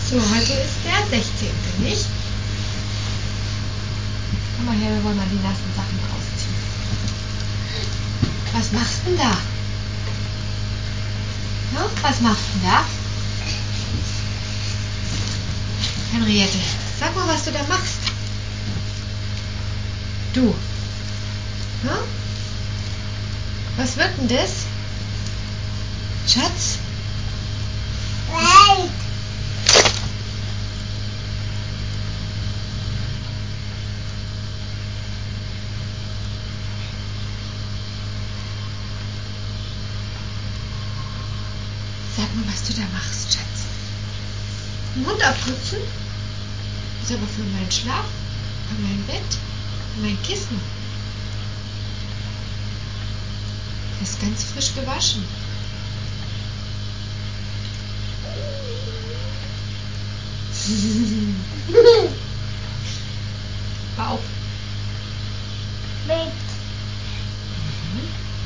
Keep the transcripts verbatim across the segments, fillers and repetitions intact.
So, heute ist der sechzehnte, nicht? Komm mal her, wir wollen mal die nassen Sachen ausziehen. Was machst du denn da? No? Was machst du denn da? Henriette, sag mal, was du da machst. Du. No? Was wird denn das? Schatz? Nein. Sag mal, was du da machst, Schatz. Den Mund abputzen? Ist aber für meinen Schlaf, für mein Bett, für mein Kissen. Das ist ganz frisch gewaschen. Bauch. Mit. Mhm.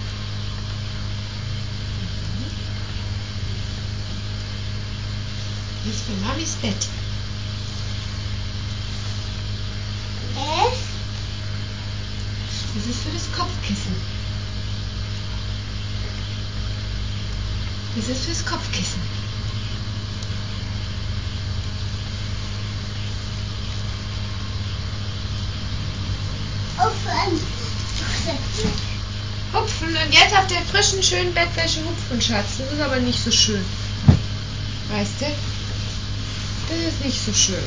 Das ist für Mamis Bett. Es. Das ist für das Kopfkissen. Das ist fürs Kopfkissen. Offen. Hupfen und jetzt auf der frischen, schönen Bettwäsche hupfen, Schatz. Das ist aber nicht so schön. Weißt du? Das ist nicht so schön.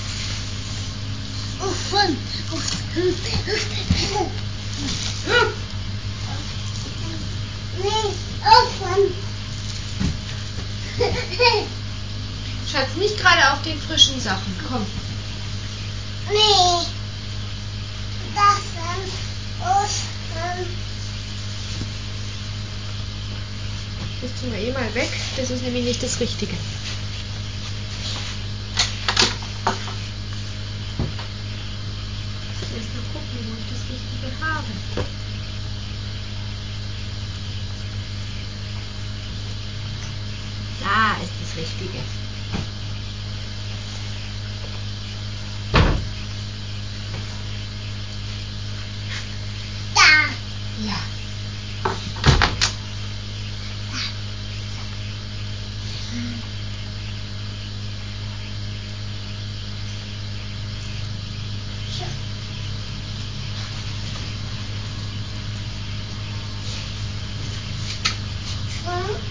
Offen. Hm. Nicht offen. Schatz, nicht gerade auf den frischen Sachen. Komm. Nee. Das sind offen. Das tun wir eh mal weg. Das ist nämlich nicht das Richtige. Ich muss erst mal gucken, wo ich das Richtige habe. Da ist das Richtige. Da. Ja. Hm?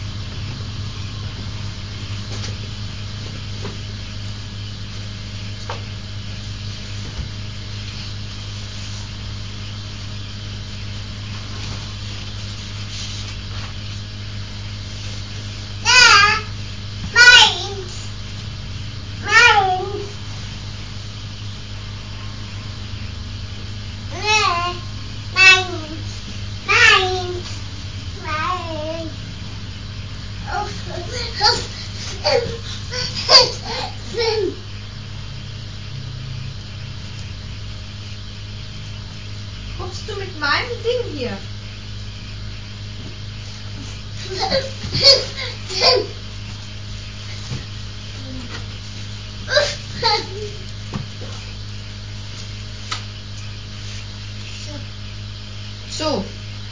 Da. Meins. Meins. Nee. Meins. Meins. Meins. Offen. Offen. Guckst du mit meinem Ding hier? So.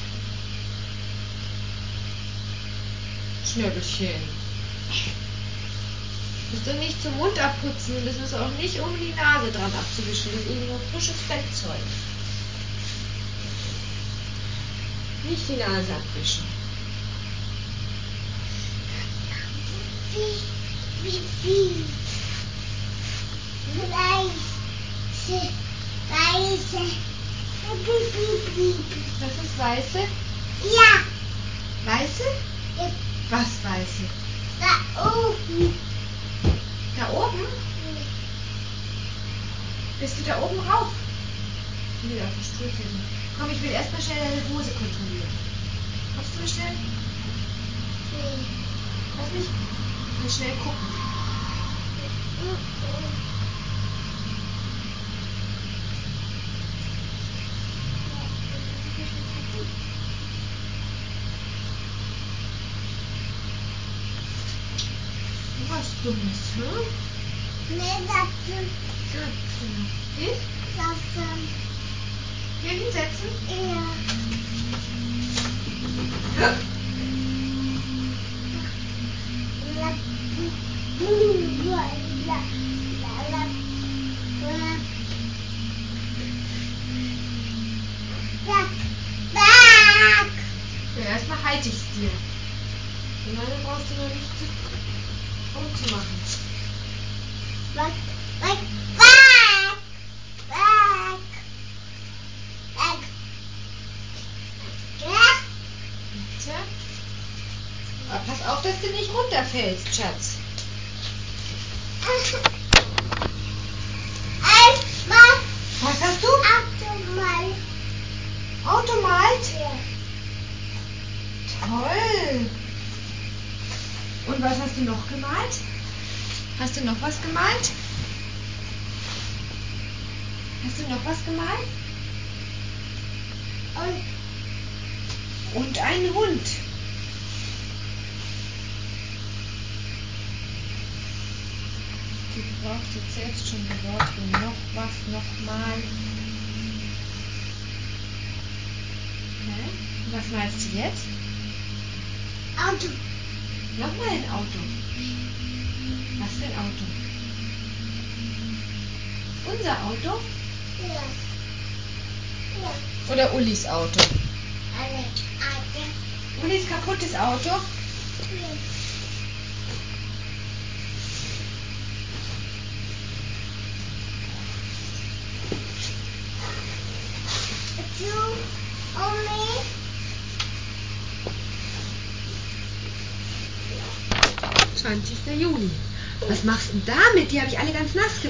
Schnöbelchen. Das ist doch nicht zum Mund abputzen und das ist auch nicht, um die Nase dran abzuwischen. Das ist eben nur frisches Fettzeug. Nicht die Nase abwischen. Wie, wie, wie. Weiße, weiße. Piep, piep, piep. Das ist weiße? Ja, Weiße? Was weiße? da oben. Da oben? Bist du da oben rauf? Nee, auf dem Stuhl sitzen. Komm, ich will erstmal schnell deine Hose kontrollieren. Kommst du mal schnell? Lass mich mal schnell gucken. was Dummes, hm? Nee, das ist Sitzen. Ich? das ist Hier hinsetzen? ja. Ja. Ja, erstmal halte ich es dir. So lange brauchst du noch nicht zu, umzumachen. Back, back, back, back, back. Bitte? Aber pass auf, dass du nicht runterfällst, Schatz. Einmal Was hast du? Automal. Automalt? Ja. Toll. Und was hast du noch gemalt? Hast du noch was gemalt? Hast du noch was gemalt? Und Und einen Hund. Du brauchst jetzt selbst schon die Worte. Noch was, nochmal. Hä? Was malst du jetzt? Auto. Nochmal ein Auto. Was für ein Auto? Unser Auto? Ja. Ja. Oder Ullis Auto? Eine Auto. Ullis kaputtes Auto? Ja. Du, Omi. zwanzigster Juli. Was machst du denn damit? Die habe ich alle ganz nass gemacht.